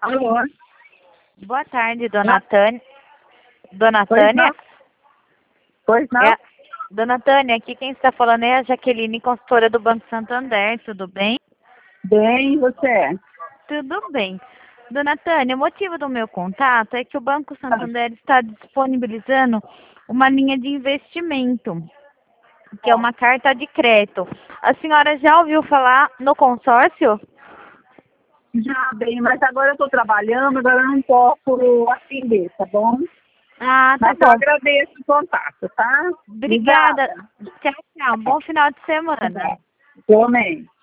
Alô? Boa tarde, dona Tânia. Dona Pois Tânia? não? Pois não? É, dona Tânia, aqui quem está falando é a Jaqueline, consultora do Banco Santander, tudo bem? Bem, e você? Tudo bem. Dona Tânia, o motivo do meu contato é que o Banco Santander está disponibilizando uma linha de investimento, que é uma carta de crédito. A senhora já ouviu falar no consórcio? Já bem, mas agora eu estou trabalhando, agora eu não posso atender, tá bom? Ah, tá Mas eu bom. agradeço o contato, tá? Obrigada. Tchau, tchau. Bom final de semana. Obrigada. Também.